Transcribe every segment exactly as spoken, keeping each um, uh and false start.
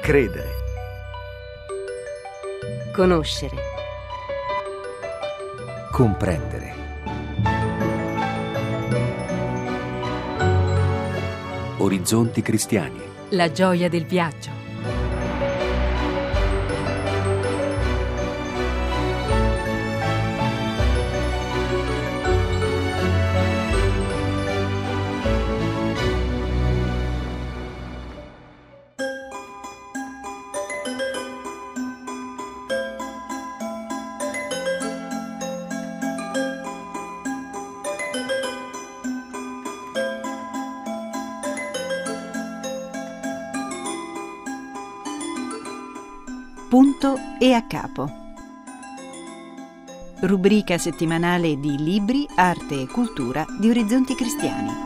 Credere. Conoscere. Comprendere. Orizzonti cristiani. La gioia del viaggio. Punto e a capo. Rubrica settimanale di libri, arte e cultura di Orizzonti Cristiani.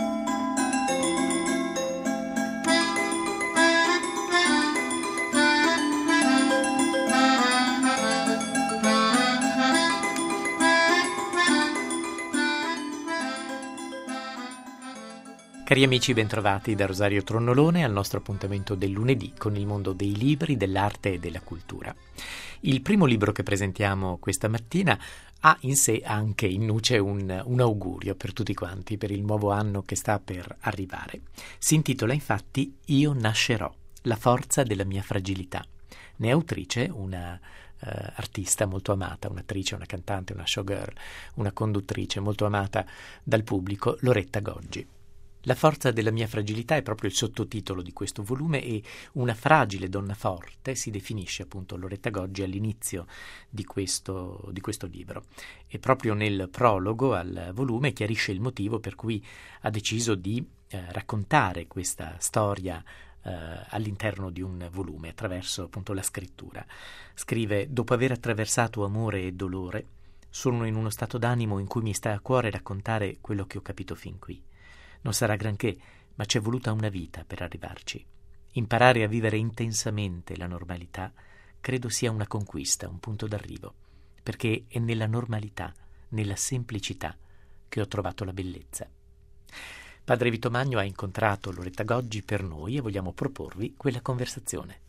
Cari amici, bentrovati da Rosario Tronnolone al nostro appuntamento del lunedì con il mondo dei libri, dell'arte e della cultura. Il primo libro che presentiamo questa mattina ha in sé anche in nuce un, un augurio per tutti quanti per il nuovo anno che sta per arrivare. Si intitola infatti Io nascerò, la forza della mia fragilità. Ne è autrice una Uh, artista molto amata, un'attrice, una cantante, una showgirl, una conduttrice molto amata dal pubblico, Loretta Goggi. La forza della mia fragilità è proprio il sottotitolo di questo volume e una fragile donna forte si definisce appunto Loretta Goggi all'inizio di questo, di questo libro. E proprio nel prologo al volume chiarisce il motivo per cui ha deciso di eh, raccontare questa storia Uh, all'interno di un volume attraverso appunto la scrittura. Scrive: dopo aver attraversato amore e dolore, sono in uno stato d'animo in cui mi sta a cuore raccontare quello che ho capito fin qui. Non sarà granché, ma c'è voluta una vita per arrivarci. Imparare a vivere intensamente la normalità credo sia una conquista, un punto d'arrivo, perché è nella normalità, nella semplicità che ho trovato la bellezza. Padre Vito Magno ha incontrato Loretta Goggi per noi e vogliamo proporvi quella conversazione.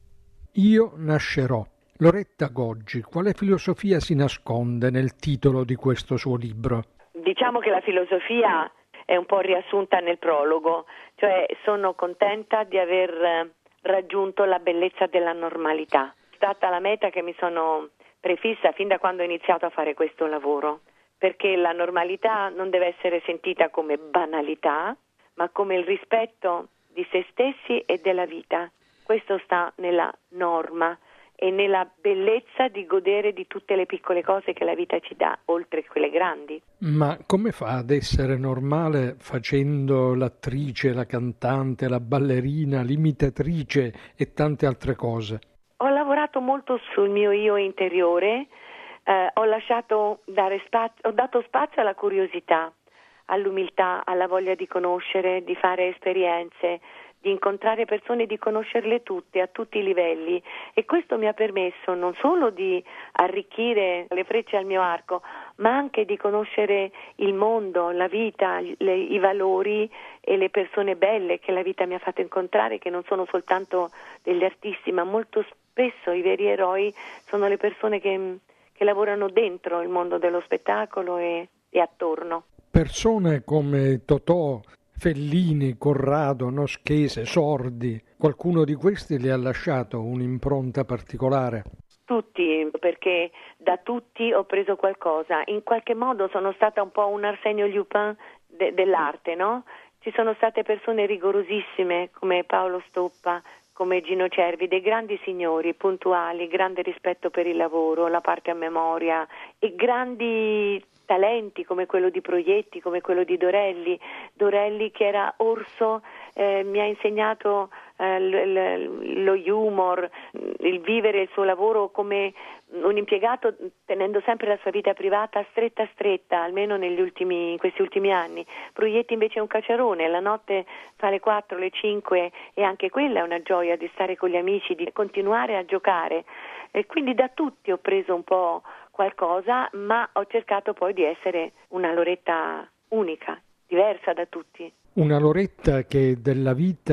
Io nascerò. Loretta Goggi, quale filosofia si nasconde nel titolo di questo suo libro? Diciamo che la filosofia è un po' riassunta nel prologo, cioè sono contenta di aver raggiunto la bellezza della normalità. È stata la meta che mi sono prefissa fin da quando ho iniziato a fare questo lavoro. Perché la normalità non deve essere sentita come banalità, ma come il rispetto di se stessi e della vita. Questo sta nella norma e nella bellezza di godere di tutte le piccole cose che la vita ci dà, oltre a quelle grandi. Ma come fa ad essere normale facendo l'attrice, la cantante, la ballerina, l'imitatrice e tante altre cose? Ho lavorato molto sul mio io interiore. Eh, ho lasciato dare spazio, ho dato spazio alla curiosità, all'umiltà, alla voglia di conoscere, di fare esperienze, di incontrare persone, di conoscerle tutte, a tutti i livelli. E questo mi ha permesso non solo di arricchire le frecce al mio arco, ma anche di conoscere il mondo, la vita, le, i valori e le persone belle che la vita mi ha fatto incontrare, che non sono soltanto degli artisti, ma molto spesso i veri eroi sono le persone che che lavorano dentro il mondo dello spettacolo e, e attorno. Persone come Totò, Fellini, Corrado, Noschese, Sordi, qualcuno di questi le ha lasciato un'impronta particolare? Tutti, perché da tutti ho preso qualcosa. In qualche modo sono stata un po' un Arsenio Lupin de- dell'arte, no? Ci sono state persone rigorosissime come Paolo Stoppa, come Gino Cervi, dei grandi signori, puntuali, grande rispetto per il lavoro, la parte a memoria e grandi talenti come quello di Proietti, come quello di Dorelli. Dorelli che era orso, eh, mi ha insegnato eh, l- l- lo humor, il vivere il suo lavoro come un impiegato tenendo sempre la sua vita privata stretta stretta, almeno negli ultimi, in questi ultimi anni. Proietti invece è un caciarone, la notte fa le quattro, le cinque e anche quella è una gioia di stare con gli amici, di continuare a giocare. E quindi da tutti ho preso un po' qualcosa, ma ho cercato poi di essere una Loretta unica, diversa da tutti. Una Loretta che della vita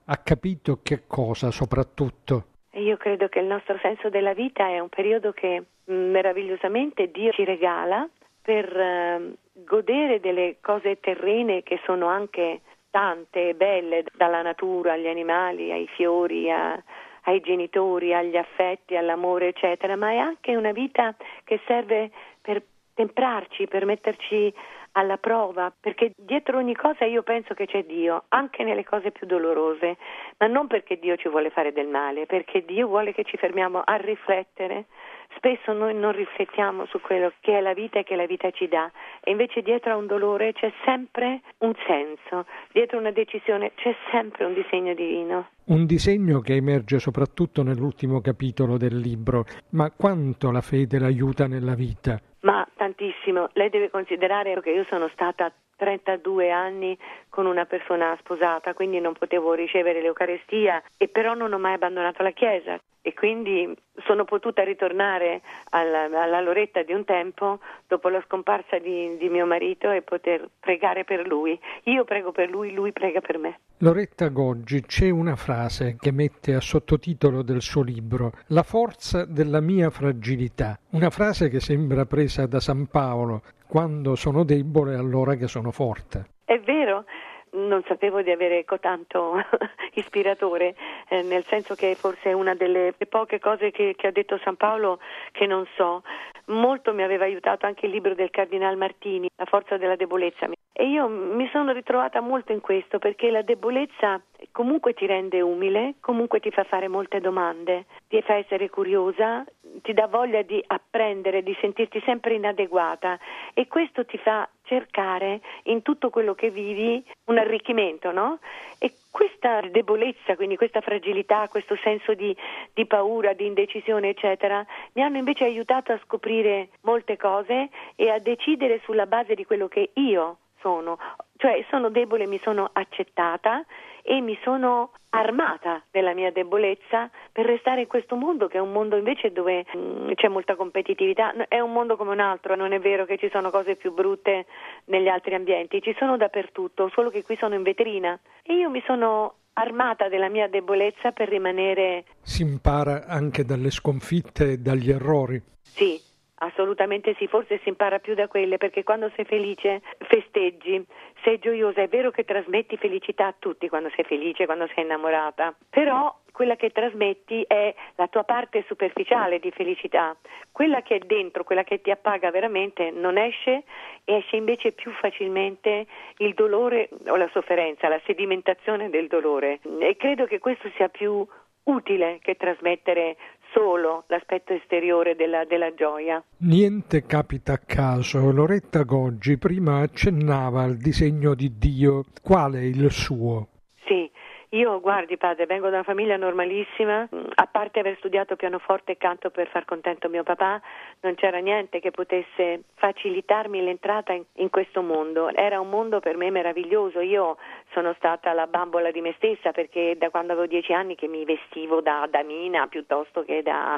ha capito che cosa soprattutto? Io credo che il nostro senso della vita è un periodo che meravigliosamente Dio ci regala per eh, godere delle cose terrene che sono anche tante e belle, dalla natura agli animali, ai fiori, a, ai genitori, agli affetti, all'amore, eccetera, ma è anche una vita che serve per temprarci, per metterci alla prova, perché dietro ogni cosa io penso che c'è Dio, anche nelle cose più dolorose, ma non perché Dio ci vuole fare del male, perché Dio vuole che ci fermiamo a riflettere. Spesso noi non riflettiamo su quello che è la vita e che la vita ci dà, e invece dietro a un dolore c'è sempre un senso, dietro una decisione c'è sempre un disegno divino. Un disegno che emerge soprattutto nell'ultimo capitolo del libro. Ma quanto la fede l'aiuta nella vita? Ma tantissimo. Lei deve considerare che io sono stata trentadue anni con una persona sposata, quindi non potevo ricevere l'Eucarestia, e però non ho mai abbandonato la Chiesa, e quindi sono potuta ritornare alla, alla Loretta di un tempo dopo la scomparsa di, di mio marito e poter pregare per lui. Io prego per lui, lui prega per me. Loretta Goggi, c'è una frase che mette a sottotitolo del suo libro "La forza della mia fragilità", una frase che sembra presa da San Paolo: quando sono debole allora che sono forte. È vero, non sapevo di avere cotanto ispiratore, eh, nel senso che forse è una delle poche cose che, che ha detto San Paolo che non so. Molto mi aveva aiutato anche il libro del Cardinal Martini, La forza della debolezza, e io mi sono ritrovata molto in questo, perché la debolezza comunque ti rende umile, comunque ti fa fare molte domande, ti fa essere curiosa, ti dà voglia di apprendere, di sentirti sempre inadeguata, e questo ti fa cercare in tutto quello che vivi un arricchimento, no? E questa debolezza, quindi questa fragilità, questo senso di, di paura, di indecisione, eccetera, mi hanno invece aiutato a scoprire molte cose e a decidere sulla base di quello che io sono. Cioè sono debole, mi sono accettata e mi sono armata della mia debolezza per restare in questo mondo, che è un mondo invece dove mh, c'è molta competitività. È un mondo come un altro, non è vero che ci sono cose più brutte negli altri ambienti, ci sono dappertutto, solo che qui sono in vetrina, e io mi sono armata della mia debolezza per rimanere... Si impara anche dalle sconfitte e dagli errori. Sì, assolutamente sì, forse si impara più da quelle, perché quando sei felice festeggi, sei gioiosa. È vero che trasmetti felicità a tutti quando sei felice, quando sei innamorata, però quella che trasmetti è la tua parte superficiale di felicità. Quella che è dentro, quella che ti appaga veramente, non esce, e esce invece più facilmente il dolore o la sofferenza, la sedimentazione del dolore, e credo che questo sia più utile che trasmettere solo l'aspetto esteriore della, della gioia. Niente capita a caso. Loretta Goggi prima accennava al disegno di Dio. Qual è il suo? Sì, io, guardi padre, vengo da una famiglia normalissima, a parte aver studiato pianoforte e canto per far contento mio papà, non c'era niente che potesse facilitarmi l'entrata in, in questo mondo. Era un mondo per me meraviglioso. Io sono stata la bambola di me stessa, perché da quando avevo dieci anni che mi vestivo da damina piuttosto che da,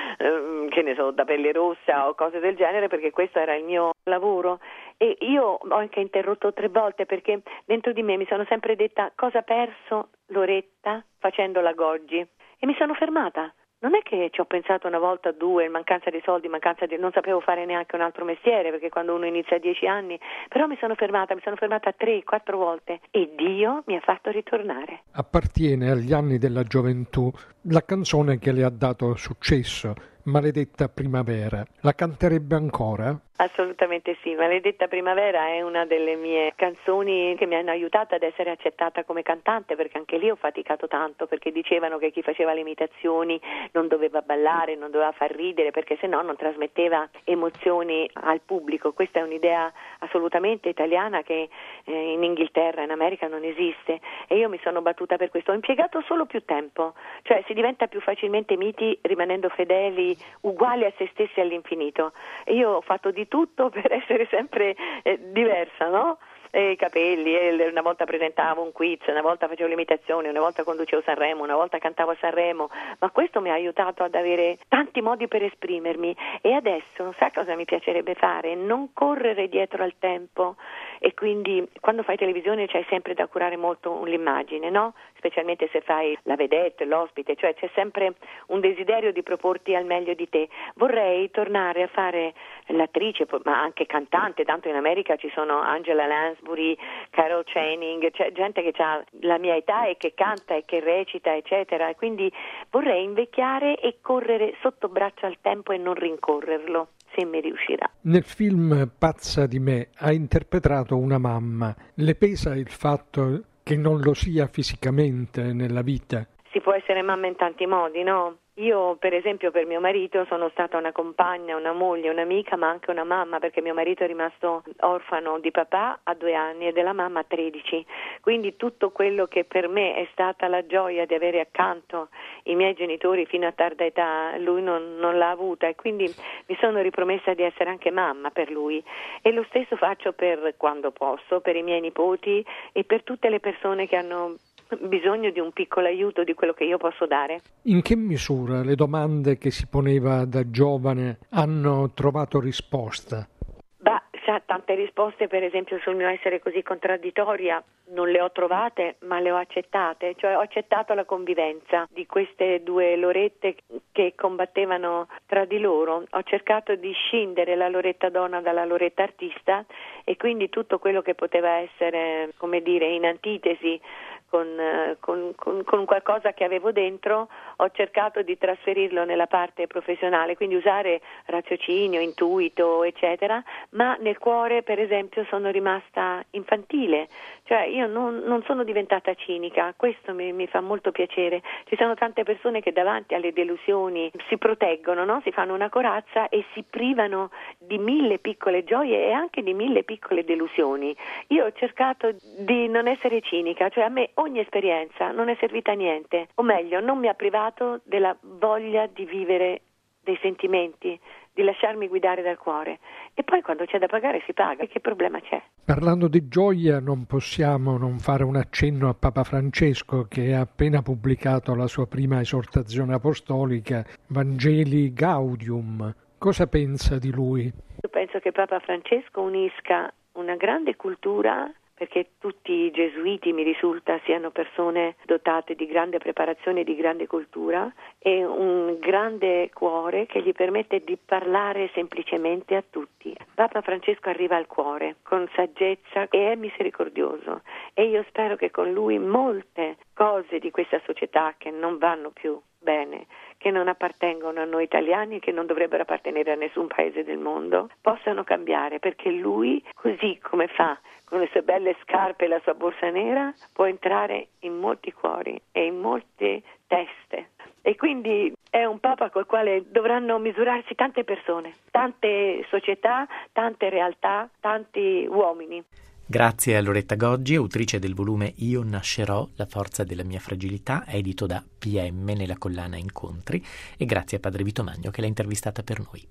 che ne so, da pelle rossa o cose del genere, perché questo era il mio lavoro. E io ho anche interrotto tre volte, perché dentro di me mi sono sempre detta: cosa ha perso Loretta facendo la Goggi? E mi sono fermata. Non è che ci ho pensato una volta o due, mancanza di soldi, mancanza di... non sapevo fare neanche un altro mestiere, perché quando uno inizia a dieci anni, però mi sono fermata, mi sono fermata tre, quattro volte, e Dio mi ha fatto ritornare. Appartiene agli anni della gioventù la canzone che le ha dato successo, Maledetta Primavera. La canterebbe ancora? Assolutamente sì, Maledetta Primavera è una delle mie canzoni che mi hanno aiutata ad essere accettata come cantante, perché anche lì ho faticato tanto, perché dicevano che chi faceva le imitazioni non doveva ballare, non doveva far ridere, perché sennò non trasmetteva emozioni al pubblico. Questa è un'idea assolutamente italiana che eh, in Inghilterra, in America non esiste, e io mi sono battuta per questo. Ho impiegato solo più tempo, cioè si diventa più facilmente miti rimanendo fedeli, uguali a se stessi all'infinito, e io ho fatto di tutto per essere sempre eh, diversa, no? E i capelli, e una volta presentavo un quiz, una volta facevo l'imitazione, una volta conducevo Sanremo, una volta cantavo a Sanremo, ma questo mi ha aiutato ad avere tanti modi per esprimermi. E adesso, sa cosa mi piacerebbe fare? Non correre dietro al tempo e quindi quando fai televisione c'hai sempre da curare molto l'immagine, no? Specialmente se fai la vedette, l'ospite, cioè c'è sempre un desiderio di proporti al meglio di te. Vorrei tornare a fare l'attrice, ma anche cantante, tanto in America ci sono Angela Lansbury, Carol Channing, c'è gente che ha la mia età e che canta e che recita, eccetera, e quindi vorrei invecchiare e correre sotto braccio al tempo e non rincorrerlo, se mi riuscirà. Nel film Pazza di me ha interpretato una mamma. Le pesa il fatto che non lo sia fisicamente nella vita? Si può essere mamma in tanti modi, no? Io, per esempio, per mio marito sono stata una compagna, una moglie, un'amica, ma anche una mamma, perché mio marito è rimasto orfano di papà a due anni e della mamma a tredici. Quindi tutto quello che per me è stata la gioia di avere accanto i miei genitori fino a tarda età, lui non, non l'ha avuta, e quindi mi sono ripromessa di essere anche mamma per lui. E lo stesso faccio per quando posso, per i miei nipoti e per tutte le persone che hanno bisogno di un piccolo aiuto di quello che io posso dare. In che misura le domande che si poneva da giovane hanno trovato risposta? Bah, sa, tante risposte, per esempio sul mio essere così contraddittoria non le ho trovate, ma le ho accettate, cioè ho accettato la convivenza di queste due Lorette che combattevano tra di loro. Ho cercato di scindere la Loretta donna dalla Loretta artista, e quindi tutto quello che poteva essere, come dire, in antitesi Con, con, con, con qualcosa che avevo dentro, ho cercato di trasferirlo nella parte professionale, quindi usare raziocinio, intuito, eccetera, ma nel cuore, per esempio, sono rimasta infantile, cioè io non, non sono diventata cinica, questo mi, mi fa molto piacere. Ci sono tante persone che davanti alle delusioni si proteggono, no? Si fanno una corazza e si privano di mille piccole gioie e anche di mille piccole delusioni. Io ho cercato di non essere cinica, cioè a me ogni esperienza non è servita a niente, o meglio, non mi ha privato della voglia di vivere dei sentimenti, di lasciarmi guidare dal cuore. E poi quando c'è da pagare si paga, e che problema c'è? Parlando di gioia non possiamo non fare un accenno a Papa Francesco, che ha appena pubblicato la sua prima esortazione apostolica, Vangeli Gaudium. Cosa pensa di lui? Io penso che Papa Francesco unisca una grande cultura, perché tutti i gesuiti, mi risulta, siano persone dotate di grande preparazione e di grande cultura, e un grande cuore che gli permette di parlare semplicemente a tutti. Papa Francesco arriva al cuore con saggezza e è misericordioso, e io spero che con lui molte cose di questa società che non vanno più bene, che non appartengono a noi italiani e che non dovrebbero appartenere a nessun paese del mondo, possano cambiare, perché lui, così come fa con le sue belle scarpe e la sua borsa nera, può entrare in molti cuori e in molte teste. E quindi è un Papa col quale dovranno misurarsi tante persone, tante società, tante realtà, tanti uomini. Grazie a Loretta Goggi, autrice del volume Io nascerò, la forza della mia fragilità, edito da P M nella collana Incontri, e grazie a Padre Vito Magno che l'ha intervistata per noi.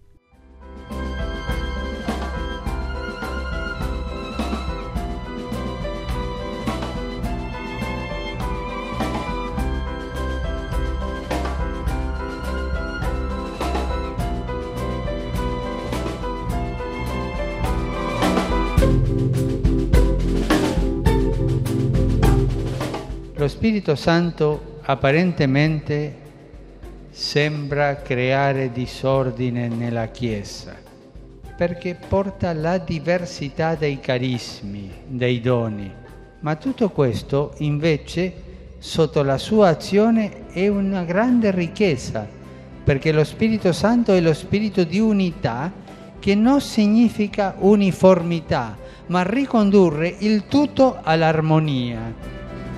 Lo Spirito Santo apparentemente sembra creare disordine nella Chiesa, perché porta la diversità dei carismi, dei doni, ma tutto questo invece sotto la sua azione è una grande ricchezza, perché lo Spirito Santo è lo spirito di unità, che non significa uniformità, ma ricondurre il tutto all'armonia.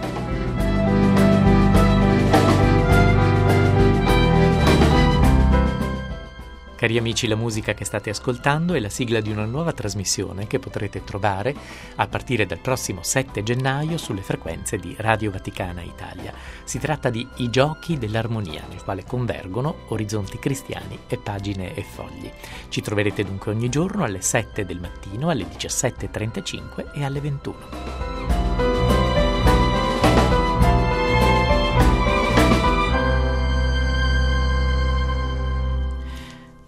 Cari amici, la musica che state ascoltando è la sigla di una nuova trasmissione che potrete trovare a partire dal prossimo sette gennaio sulle frequenze di Radio Vaticana Italia. Si tratta di I giochi dell'armonia, nel quale convergono orizzonti cristiani e pagine e fogli. Ci troverete dunque ogni giorno alle sette del mattino, alle diciassette e trentacinque e alle ventuno.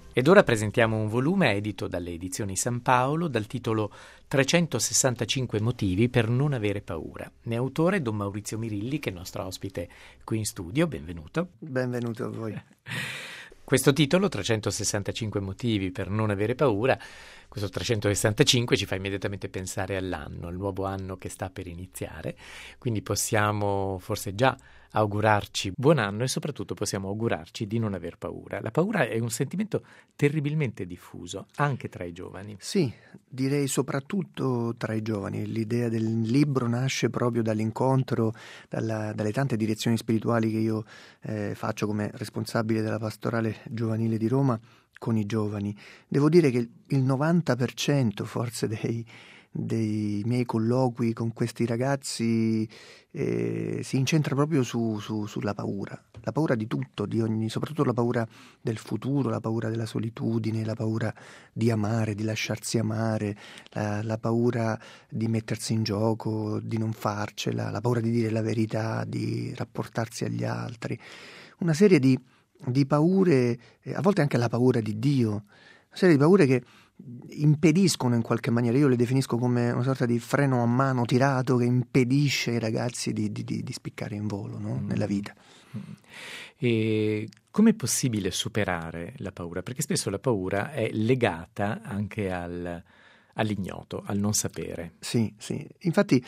Ed ora presentiamo un volume edito dalle edizioni San Paolo dal titolo trecentosessantacinque motivi per non avere paura. Ne è autore Don Maurizio Mirilli, che è il nostro ospite qui in studio. Benvenuto. Benvenuto a voi. Questo titolo, trecentosessantacinque motivi per non avere paura, questo trecentosessantacinque ci fa immediatamente pensare all'anno, al nuovo anno che sta per iniziare, quindi possiamo forse già augurarci buon anno e soprattutto possiamo augurarci di non aver paura. La paura è un sentimento terribilmente diffuso, anche tra i giovani. Sì, direi soprattutto tra i giovani. L'idea del libro nasce proprio dall'incontro, dalla, dalle tante direzioni spirituali che io eh, faccio come responsabile della pastorale giovanile di Roma con i giovani. Devo dire che il novanta per cento forse dei dei miei colloqui con questi ragazzi eh, si incentra proprio su, su, sulla paura, la paura di tutto, di ogni, soprattutto la paura del futuro, la paura della solitudine, la paura di amare, di lasciarsi amare, la, la paura di mettersi in gioco, di non farcela, la paura di dire la verità, di rapportarsi agli altri, una serie di, di paure, eh, a volte anche la paura di Dio, una serie di paure che impediscono in qualche maniera, io le definisco come una sorta di freno a mano tirato che impedisce ai ragazzi di, di, di spiccare in volo, no? mm. nella vita. E com'è possibile superare la paura? Perché spesso la paura è legata anche al, all'ignoto, al non sapere. Sì, sì. Infatti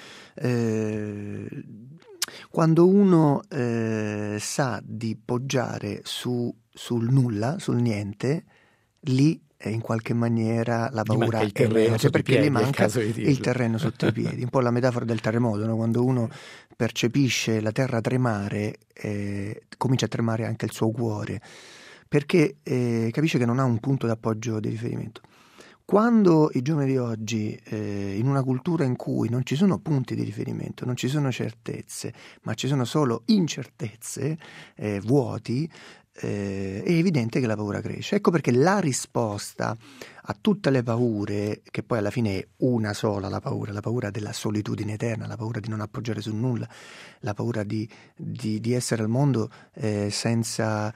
eh, quando uno eh, sa di poggiare su, sul nulla, sul niente, lì in qualche maniera la paura il terreno è perché piedi, gli manca il, il terreno sotto i piedi, un po' la metafora del terremoto, no? Quando uno percepisce la terra tremare eh, comincia a tremare anche il suo cuore perché eh, capisce che non ha un punto d'appoggio di riferimento. Quando i giovani di oggi eh, in una cultura in cui non ci sono punti di riferimento, non ci sono certezze, ma ci sono solo incertezze, eh, vuoti, Eh, è evidente che la paura cresce. Ecco perché la risposta a tutte le paure, che poi alla fine è una sola, la paura, la paura della solitudine eterna, la paura di non appoggiare su nulla, la paura di, di, di essere al mondo eh, senza,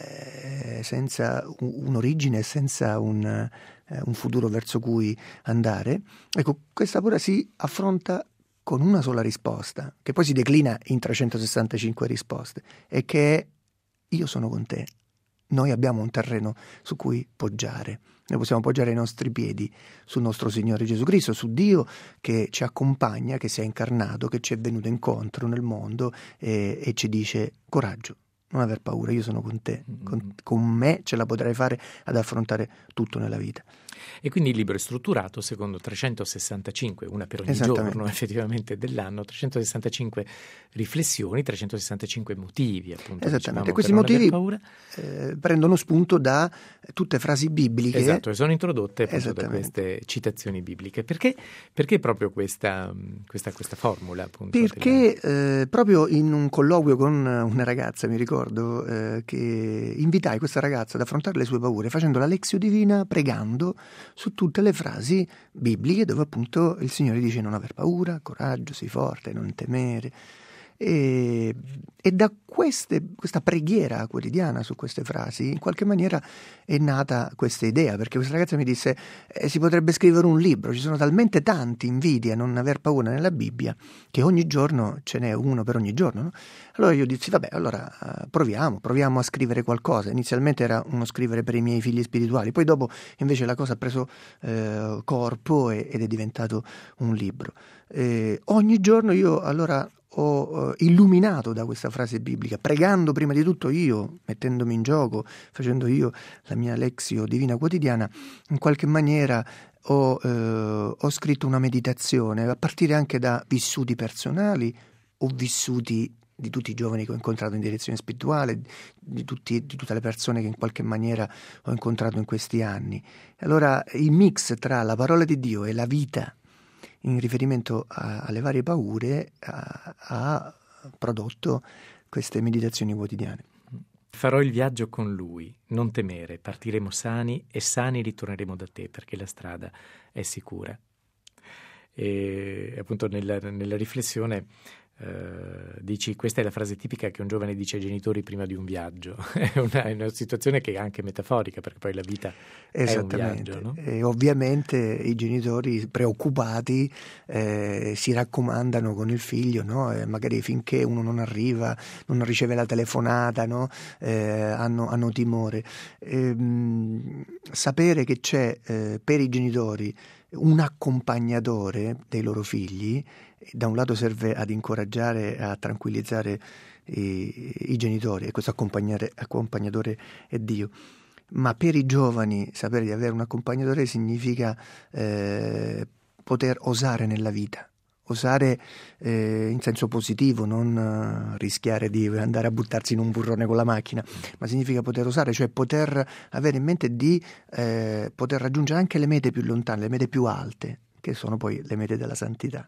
eh, senza un'origine, senza un, eh, un futuro verso cui andare. Ecco, questa paura si affronta con una sola risposta, che poi si declina in trecentosessantacinque risposte, e che è: io sono con te. Noi abbiamo un terreno su cui poggiare. Noi possiamo poggiare i nostri piedi sul nostro Signore Gesù Cristo, su Dio che ci accompagna, che si è incarnato, che ci è venuto incontro nel mondo e, e ci dice: coraggio, non aver paura, io sono con te. Con, con me ce la potrai fare ad affrontare tutto nella vita. E quindi il libro è strutturato secondo trecentosessantacinque, una per ogni giorno effettivamente dell'anno, trecentosessantacinque riflessioni, trecentosessantacinque motivi, appunto. Esattamente, questi motivi eh, prendono spunto da tutte frasi bibliche. Esatto, e sono introdotte appunto da queste citazioni bibliche. Perché, perché proprio questa, questa, questa formula? Appunto, perché della... eh, proprio in un colloquio con una ragazza, mi ricordo, eh, che invitai questa ragazza ad affrontare le sue paure facendo la Lexio Divina, pregando su tutte le frasi bibliche dove appunto il Signore dice: non aver paura, coraggio, sii forte, non temere. E, e da queste, questa preghiera quotidiana su queste frasi in qualche maniera è nata questa idea, perché questa ragazza mi disse eh, si potrebbe scrivere un libro, ci sono talmente tanti inviti a non aver paura nella Bibbia che ogni giorno ce n'è uno per ogni giorno, no? Allora io dissi vabbè, allora proviamo, proviamo a scrivere qualcosa. Inizialmente era uno scrivere per i miei figli spirituali, poi dopo invece la cosa ha preso eh, corpo e, ed è diventato un libro. Eh, ogni giorno io allora ho eh, illuminato da questa frase biblica, pregando prima di tutto io, mettendomi in gioco, facendo io la mia Lexio Divina quotidiana, in qualche maniera ho, eh, ho scritto una meditazione a partire anche da vissuti personali o vissuti di tutti i giovani che ho incontrato in direzione spirituale, di, tutti, di tutte le persone che in qualche maniera ho incontrato in questi anni. Allora il mix tra la parola di Dio e la vita in riferimento a, alle varie paure ha, ha prodotto queste meditazioni quotidiane. Farò il viaggio con lui, non temere, partiremo sani e sani ritorneremo da te perché la strada è sicura. E appunto nella, nella riflessione Uh, dici, questa è la frase tipica che un giovane dice ai genitori prima di un viaggio. È una, è una situazione che è anche metaforica, perché poi la vita è un viaggio, no? E ovviamente i genitori preoccupati eh, si raccomandano con il figlio, no? E magari finché uno non arriva, non riceve la telefonata, no? eh, hanno, hanno timore. E, mh, sapere che c'è eh, per i genitori un accompagnatore dei loro figli, da un lato serve ad incoraggiare, a tranquillizzare i, i genitori, e questo accompagnatore è Dio, ma per i giovani sapere di avere un accompagnatore significa eh, poter osare nella vita, osare eh, in senso positivo, non uh, rischiare di andare a buttarsi in un burrone con la macchina, ma significa poter osare, cioè poter avere in mente di eh, poter raggiungere anche le mete più lontane, le mete più alte, che sono poi le mete della santità.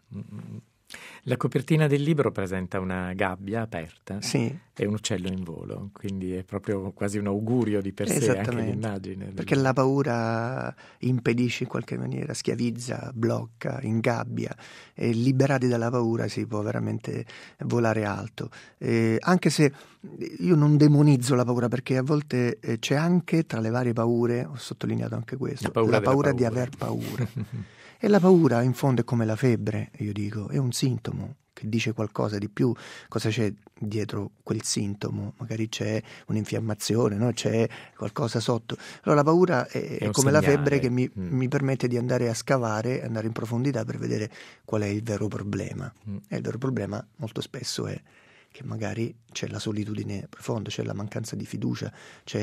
La copertina del libro presenta una gabbia aperta, sì, e un uccello in volo, quindi è proprio quasi un augurio di per sé anche l'immagine. Perché la paura impedisce in qualche maniera, schiavizza, blocca, ingabbia, e liberati dalla paura si può veramente volare alto. Eh, anche se io non demonizzo la paura, perché a volte eh, c'è anche tra le varie paure, ho sottolineato anche questo, la paura, la paura, paura. di aver paura. E la paura in fondo è come la febbre, io dico, è un sintomo che dice qualcosa di più. Cosa c'è dietro quel sintomo? Magari c'è un'infiammazione, no? C'è qualcosa sotto. Allora la paura è, è, è come segnale. La febbre che mi, mm. mi permette di andare a scavare, andare in profondità per vedere qual è il vero problema. Mm. E il vero problema molto spesso è che magari c'è la solitudine profonda, c'è la mancanza di fiducia,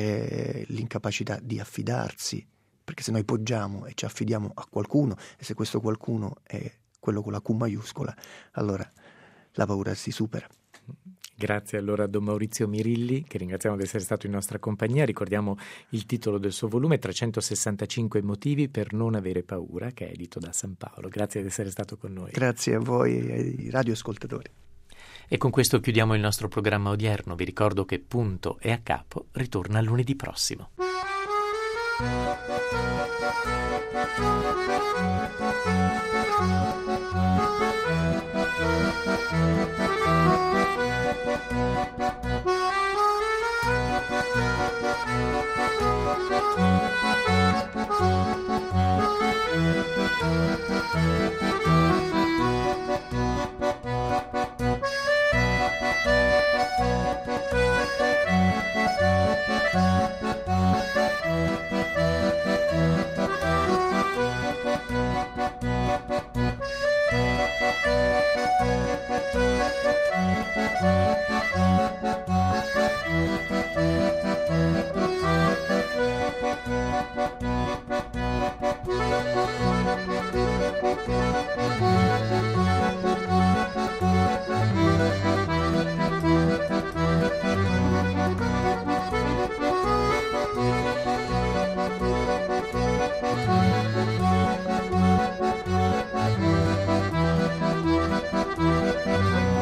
c'è l'incapacità di affidarsi. Perché se noi poggiamo e ci affidiamo a qualcuno, e se questo qualcuno è quello con la Q maiuscola, allora la paura si supera. Grazie allora a Don Maurizio Mirilli, che ringraziamo di essere stato in nostra compagnia. Ricordiamo il titolo del suo volume, trecentosessantacinque motivi per non avere paura, che è edito da San Paolo. Grazie di essere stato con noi. Grazie a voi e ai radioascoltatori. E con questo chiudiamo il nostro programma odierno. Vi ricordo che Punto e a Capo ritorna lunedì prossimo.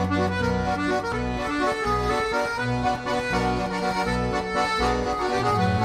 Thank you.